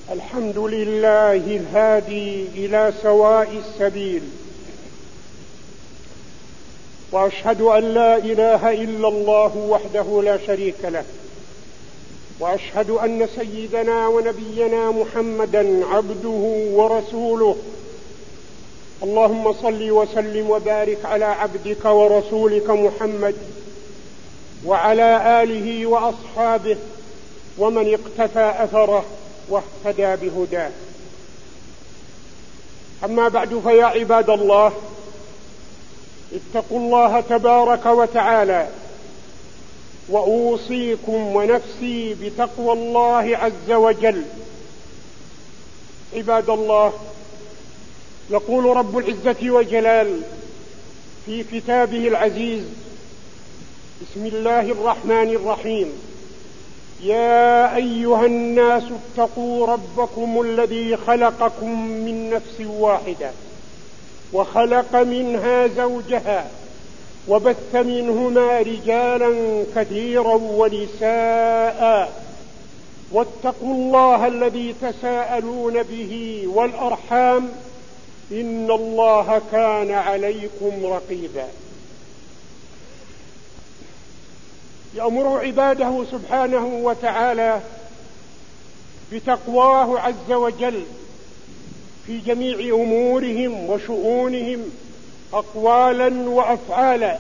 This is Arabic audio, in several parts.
الحمد لله الهادي إلى سواء السبيل، وأشهد أن لا إله إلا الله وحده لا شريك له، وأشهد أن سيدنا ونبينا محمدا عبده ورسوله. اللهم صل وسلم وبارك على عبدك ورسولك محمد وعلى آله وأصحابه ومن اقتفى أثره واهتدى بهداه. أما بعد، فيا عباد الله، اتقوا الله تبارك وتعالى، وأوصيكم ونفسي بتقوى الله عز وجل. عباد الله، يقول رب العزة والجلال في كتابه العزيز: بسم الله الرحمن الرحيم: يا أيها الناس اتقوا ربكم الذي خلقكم من نفس واحدة وخلق منها زوجها وبث منهما رجالا كثيرا ونساء واتقوا الله الذي تساءلون به والأرحام إن الله كان عليكم رقيبا. يأمر عباده سبحانه وتعالى بتقواه عز وجل في جميع أمورهم وشؤونهم أقوالا وأفعالا،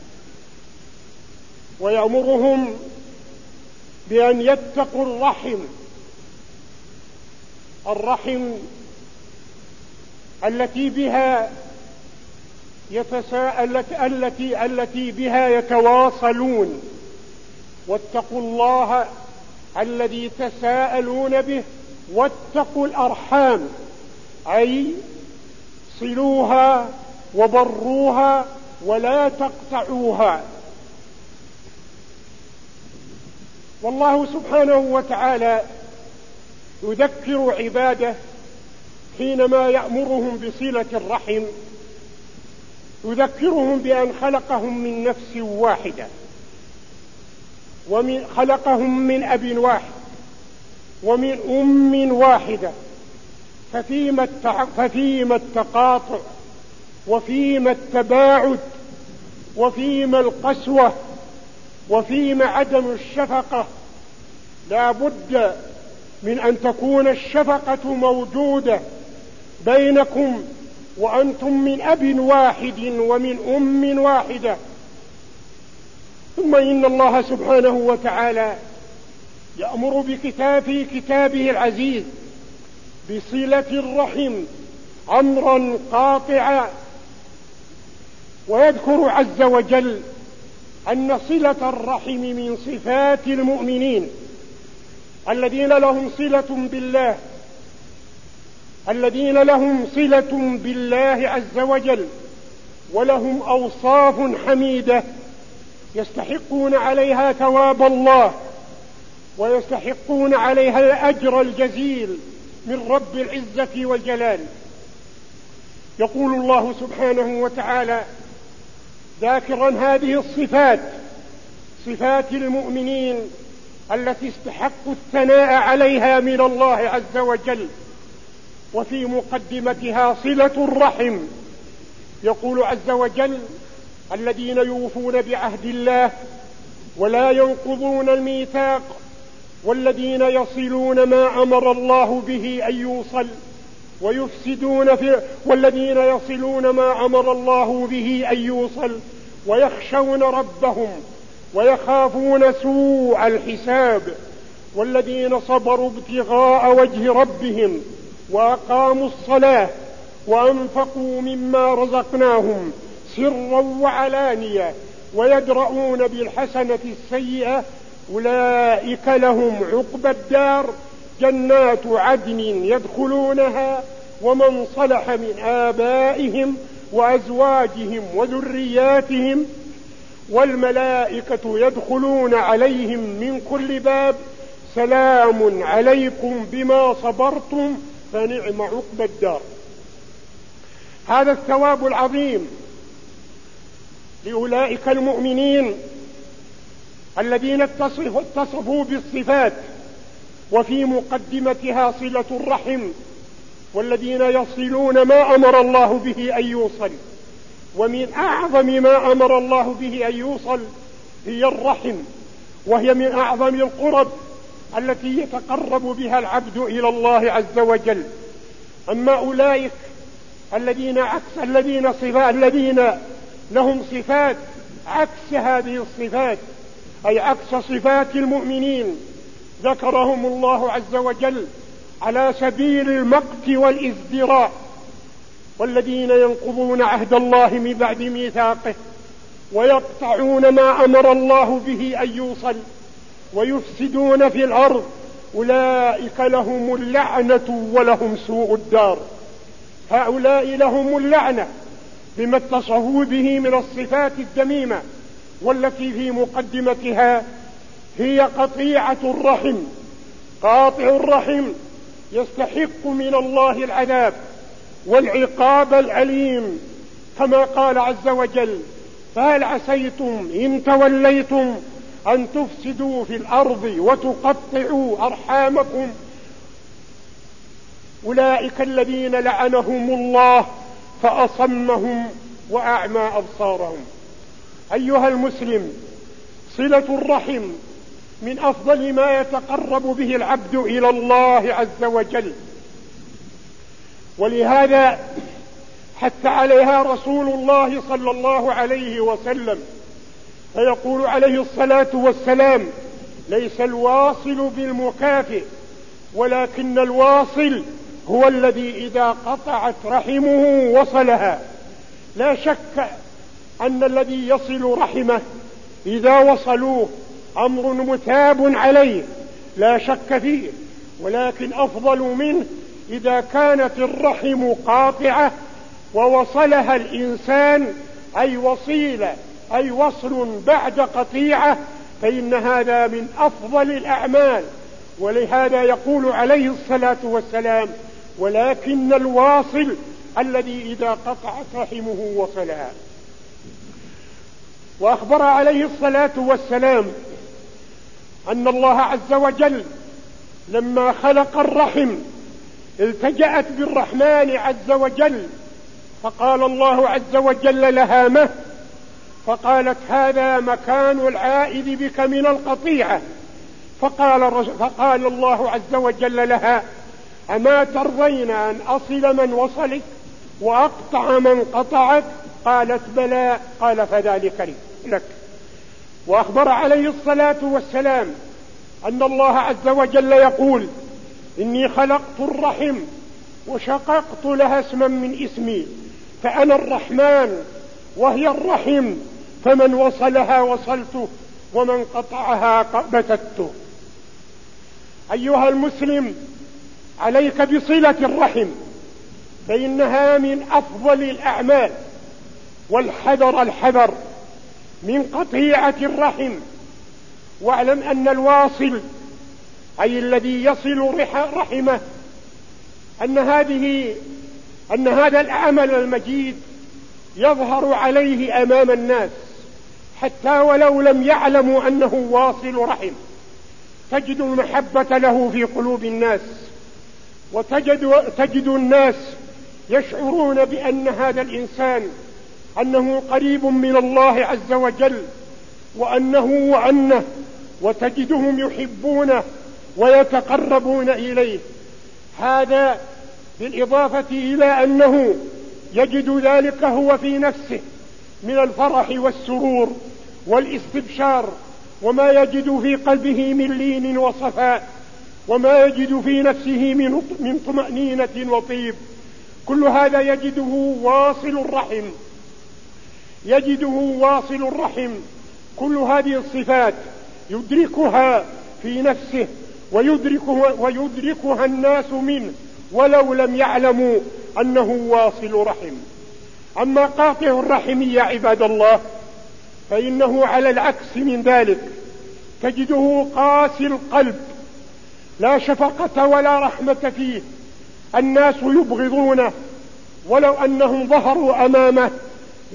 ويأمرهم بأن يتقوا الرحم التي بها يتواصلون، واتقوا الله الذي تساءلون به، واتقوا الأرحام أي صلوها وبروها ولا تقطعوها. والله سبحانه وتعالى يذكر عباده حينما يأمرهم بصلة الرحم، يذكرهم بأن خلقهم من نفس واحدة، خلقهم من أب واحد ومن أم واحدة، ففيما التقاطع وفيما التباعد وفيما القسوة وفيما عدم الشفقة. لا بد من أن تكون الشفقة موجودة بينكم وأنتم من أب واحد ومن أم واحدة. ثم إن الله سبحانه وتعالى يأمر في كتابه العزيز بصلة الرحم أمرا قاطعا، ويذكر عز وجل أن صلة الرحم من صفات المؤمنين الذين لهم صلة بالله عز وجل، ولهم أوصاف حميدة يستحقون عليها ثواب الله ويستحقون عليها الأجر الجزيل من رب العزة والجلال. يقول الله سبحانه وتعالى ذاكرا هذه الصفات، صفات المؤمنين التي استحقوا الثناء عليها من الله عز وجل، وفي مقدمتها صلة الرحم. يقول عز وجل: الذين يوفون بعهد الله ولا ينقضون الميثاق والذين يصلون ما أمر الله به أن يوصل والذين يصلون ما أمر الله به أن يوصل ويخشون ربهم ويخافون سوء الحساب والذين صبروا ابتغاء وجه ربهم وأقاموا الصلاة وأنفقوا مما رزقناهم سرا وعلانية ويدرؤون بالحسنة السيئة أولئك لهم عقبى الدار جنات عدن يدخلونها ومن صلح من آبائهم وأزواجهم وذرياتهم والملائكة يدخلون عليهم من كل باب سلام عليكم بما صبرتم فنعم عقبى الدار. هذا الثواب العظيم لأولئك المؤمنين الذين اتصفوا بالصفات وفي مقدمتها صلة الرحم، والذين يصلون ما أمر الله به أن يوصل. ومن أعظم ما أمر الله به أن يوصل هي الرحم، وهي من أعظم القرب التي يتقرب بها العبد إلى الله عز وجل. أما أولئك الذين لهم صفات عكس هذه الصفات، أي عكس صفات المؤمنين، ذكرهم الله عز وجل على سبيل المقت والازدراء: والذين ينقضون عهد الله من بعد ميثاقه ويقطعون ما أمر الله به أن يوصل ويفسدون في الأرض أولئك لهم اللعنة ولهم سوء الدار. هؤلاء لهم اللعنة بما اتصفوا به من الصفات الذميمة، والتي في مقدمتها هي قطيعة الرحم. قاطع الرحم يستحق من الله العذاب والعقاب الأليم، كما قال عز وجل: فهل عسيتم إن توليتم أن تفسدوا في الأرض وتقطعوا أرحامكم أولئك الذين لعنهم الله فأصمهم وأعمى أبصارهم. أيها المسلم، صلة الرحم من أفضل ما يتقرب به العبد إلى الله عز وجل، ولهذا حث عليها رسول الله صلى الله عليه وسلم، فيقول عليه الصلاة والسلام: ليس الواصل بالمكافئ، ولكن الواصل هو الذي إذا قطعت رحمه وصلها. لا شك أن الذي يصل رحمه إذا وصلوه أمر مثاب عليه، لا شك فيه، ولكن أفضل منه إذا كانت الرحم قاطعة ووصلها الإنسان، أي وصيلة، أي وصل بعد قطيعة، فإن هذا من أفضل الأعمال. ولهذا يقول عليه الصلاة والسلام: ولكن الواصل الذي إذا قطعت رحمه وصلها. وأخبر عليه الصلاة والسلام أن الله عز وجل لما خلق الرحم التجأت بالرحمن عز وجل، فقال الله عز وجل لها: مه، فقالت: هذا مكان العائد بك من القطيعة. فقال الله عز وجل لها: أما ترضين أن أصل من وصلك وأقطع من قطعك؟ قالت: بلى. قال: فذلك لك. وأخبر عليه الصلاة والسلام أن الله عز وجل يقول: إني خلقت الرحم وشققت لها اسما من اسمي، فأنا الرحمن وهي الرحم، فمن وصلها وصلته ومن قطعها بتته. أيها المسلم، عليك بصلة الرحم، فإنها من أفضل الأعمال، والحذر من قطيعة الرحم. واعلم أن الواصل، أي الذي يصل رحمه، أن هذا العمل المجيد يظهر عليه أمام الناس، حتى ولو لم يعلموا أنه واصل رحم. تجد المحبة له في قلوب الناس، وتجد الناس يشعرون بأن هذا الإنسان أنه قريب من الله عز وجل، وأنه وتجدهم يحبونه ويتقربون إليه. هذا بالإضافة إلى أنه يجد ذلك هو في نفسه من الفرح والسرور والاستبشار، وما يجد في قلبه من لين وصفاء، وما يجد في نفسه من طمأنينة وطيب. كل هذا يجده واصل الرحم. كل هذه الصفات يدركها في نفسه ويدركها الناس منه ولو لم يعلموا أنه واصل رحم. أما قاطع الرحم يا عباد الله، فإنه على العكس من ذلك، تجده قاسي القلب، لا شفقة ولا رحمة فيه. الناس يبغضونه ولو أنهم ظهروا أمامه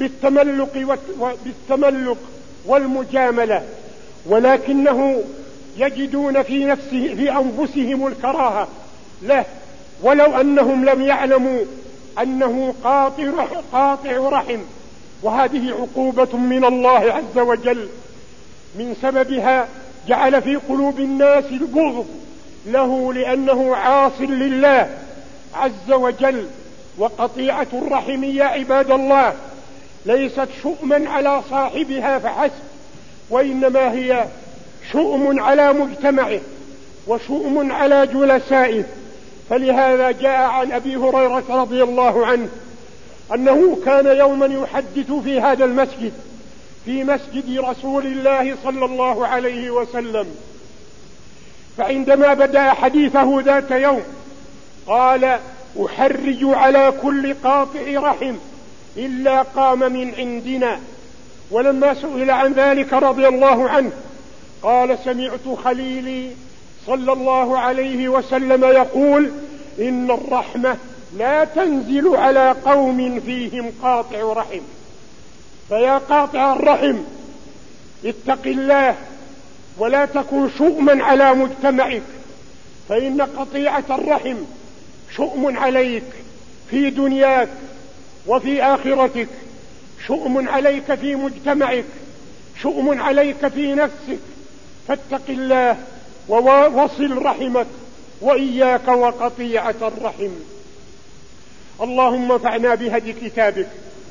بالتملق والمجاملة، ولكنه يجدون في أنفسهم الكراهة له، ولو أنهم لم يعلموا أنه قاطع رحم. وهذه عقوبة من الله عز وجل، من سببها جعل في قلوب الناس البغض له لأنه عاص لله عز وجل. وقطيعة الرحم يا عباد الله ليست شؤما على صاحبها فحسب، وإنما هي شؤم على مجتمعه وشؤم على جلسائه. فلهذا جاء عن أبي هريرة رضي الله عنه أنه كان يوما يحدث في هذا المسجد، في مسجد رسول الله صلى الله عليه وسلم، فعندما بدأ حديثه ذات يوم قال: أحرج على كل قاطع رحم إلا قام من عندنا. ولما سئل عن ذلك رضي الله عنه قال: سمعت خليلي صلى الله عليه وسلم يقول: إن الرحمة لا تنزل على قوم فيهم قاطع رحم. فيا قاطع الرحم اتق الله ولا تكن شؤما على مجتمعك، فإن قطيعة الرحم شؤم عليك في دنياك وفي آخرتك، شؤم عليك في مجتمعك، شؤم عليك في نفسك. فاتق الله ووصل رحمك وإياك وقطيعة الرحم. اللهم انفعنا بهدي كتابك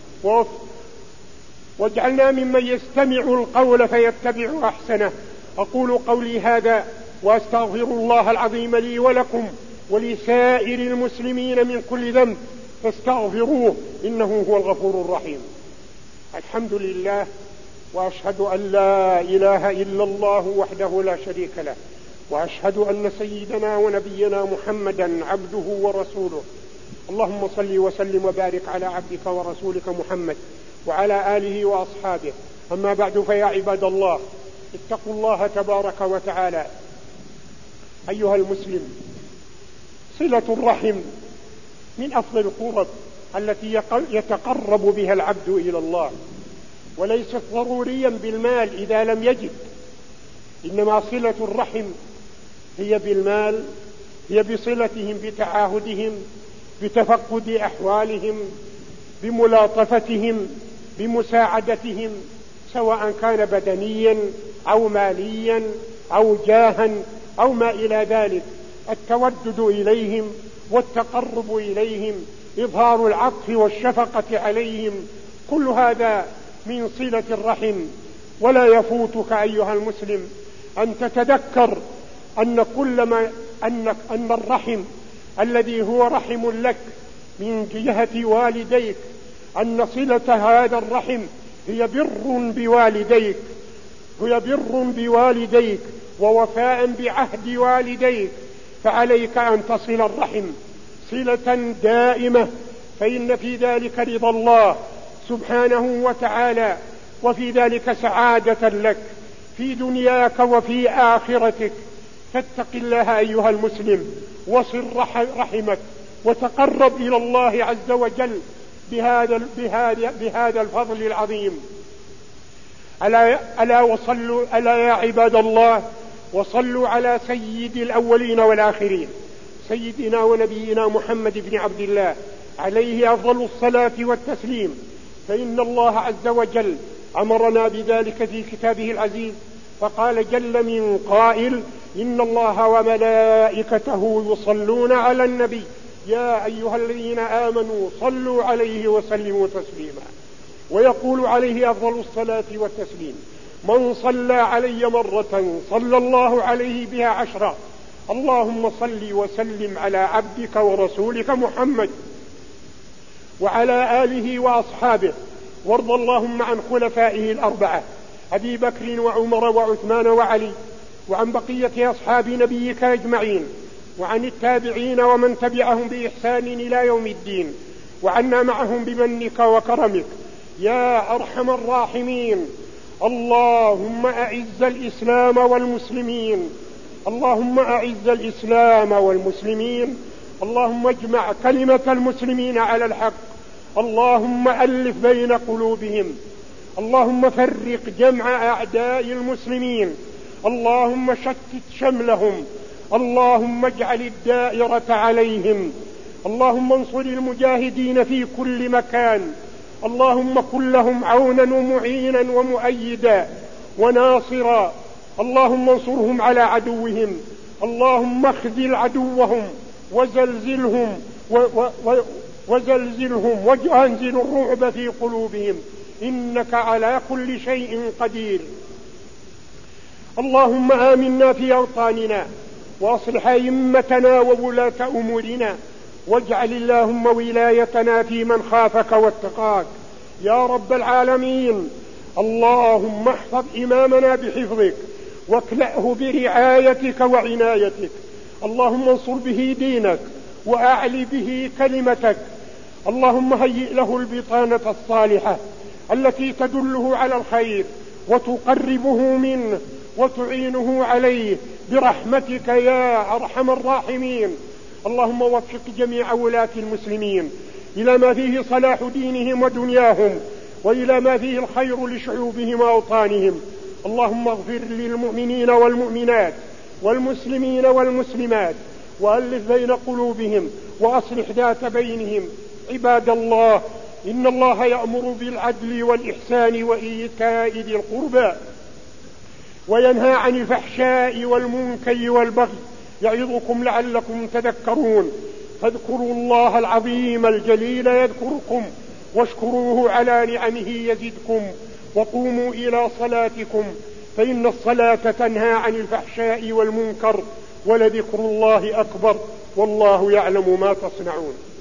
واجعلنا ممن يستمع القول فيتبع أحسنه. أقول قولي هذا وأستغفر الله العظيم لي ولكم ولسائر المسلمين من كل ذنب فاستغفروه إنه هو الغفور الرحيم. الحمد لله، وأشهد أن لا إله إلا الله وحده لا شريك له، وأشهد أن سيدنا ونبينا محمدا عبده ورسوله. اللهم صل وسلم وبارك على عبدك ورسولك محمد وعلى آله وأصحابه. أما بعد، فيا عباد الله اتقوا الله تبارك وتعالى. أيها المسلم، صلة الرحم من أفضل القرب التي يتقرب بها العبد إلى الله، وليست ضروريا بالمال إذا لم يجد، إنما صلة الرحم هي بالمال، هي بصلتهم، بتعاهدهم، بتفقد أحوالهم، بملاطفتهم، بمساعدتهم، سواء كان بدنيا أو ماليا أو جاها أو ما إلى ذلك. التودد إليهم والتقرب إليهم، إظهار العطف والشفقة عليهم، كل هذا من صلة الرحم. ولا يفوتك أيها المسلم أن تتذكر أن الرحم الذي هو رحم لك من جهة والديك، أن صلة هذا الرحم هي بر بوالديك ووفاء بعهد والديك. فعليك أن تصل الرحم صلة دائمة، فإن في ذلك رضا الله سبحانه وتعالى، وفي ذلك سعادة لك في دنياك وفي آخرتك. فاتق الله أيها المسلم، وصل رحمك وتقرب إلى الله عز وجل بهذا الفضل العظيم. ألا يا عباد الله، وصلوا على سيد الأولين والآخرين، سيدنا ونبينا محمد بن عبد الله عليه أفضل الصلاة والتسليم. فإن الله عز وجل أمرنا بذلك في كتابه العزيز، فقال جل من قائل: إن الله وملائكته يصلون على النبي يا أيها الذين آمنوا صلوا عليه وسلموا تسليما. ويقول عليه أفضل الصلاة والتسليم: من صلى علي مرة صلى الله عليه بها 10. اللهم صل وسلم على عبدك ورسولك محمد وعلى آله وأصحابه، وارض اللهم عن خلفائه الأربعة أبي بكر وعمر وعثمان وعلي، وعن بقية أصحاب نبيك أجمعين، وعن التابعين ومن تبعهم بإحسان إلى يوم الدين، وعنا معهم بمنك وكرمك يا أرحم الراحمين. اللهم أعز الإسلام والمسلمين، اللهم أعز الإسلام والمسلمين، اللهم اجمع كلمة المسلمين على الحق، اللهم ألف بين قلوبهم، اللهم فرق جمع أعداء المسلمين، اللهم شتت شملهم، اللهم اجعل الدائرة عليهم، اللهم انصر المجاهدين في كل مكان، اللهم كن لهم عونا ومعينا ومؤيدا وناصرا، اللهم انصرهم على عدوهم، اللهم اخذل عدوهم وزلزلهم وانزل الرعب في قلوبهم، إنك على كل شيء قدير. اللهم آمنا في أوطاننا وأصلح أئمتنا وولاة أمورنا، واجعل اللهم ولايتنا في من خافك واتقاك يا رب العالمين. اللهم احفظ إمامنا بحفظك واكلأه برعايتك وعنايتك، اللهم انصر به دينك وأعل به كلمتك، اللهم هيئ له البطانة الصالحة التي تدله على الخير وتقربه منه وتعينه عليه برحمتك يا أرحم الراحمين. اللهم وفق جميع ولاة المسلمين إلى ما فيه صلاح دينهم ودنياهم، وإلى ما فيه الخير لشعوبهم وأوطانهم. اللهم اغفر للمؤمنين والمؤمنات والمسلمين والمسلمات، وألف بين قلوبهم وأصلح ذات بينهم. عباد الله، إن الله يأمر بالعدل والإحسان وإيتاء ذي القربى وينهى عن الفحشاء والمنكر والبغي، يعظكم لعلكم تذكرون. فاذكروا الله العظيم الجليل يذكركم، واشكروه على نعمه يزدكم، وقوموا إلى صلاتكم فإن الصلاة تنهى عن الفحشاء والمنكر، ولذكر الله أكبر، والله يعلم ما تصنعون.